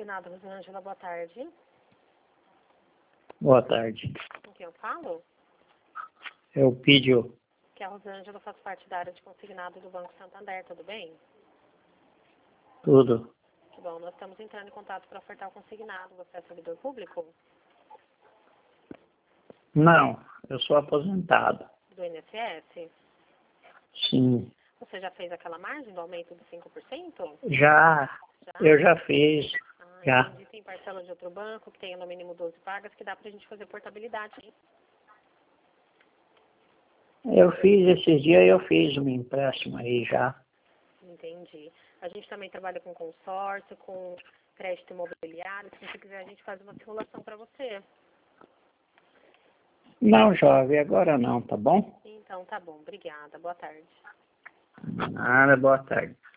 Consignado, Rosângela, boa tarde. Boa tarde. Com quem eu falo? Eu pedi. Que a Rosângela faz parte da área de consignado do Banco Santander, tudo bem? Tudo. Que bom, nós estamos entrando em contato para ofertar o consignado. Você é servidor público? Não, eu sou aposentado. Do INSS? Sim. Você já fez aquela margem do aumento de 5%? Já. Já? Eu já fiz. Já. Entendi. Tem parcela de outro banco que tenha no mínimo 12 pagas que dá pra gente fazer portabilidade, hein? Eu fiz esses dias, eu fiz um empréstimo aí já. Entendi. A gente também trabalha com consórcio, com crédito imobiliário. Se você quiser, a gente faz uma simulação para você. Não, jovem, agora não, tá bom? Então, tá bom. Obrigada. Boa tarde. Nada, boa tarde.